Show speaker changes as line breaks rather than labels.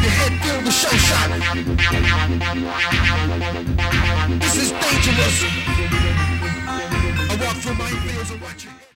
your head, feel the show shot. This is dangerous. I walk through my fields and watch it.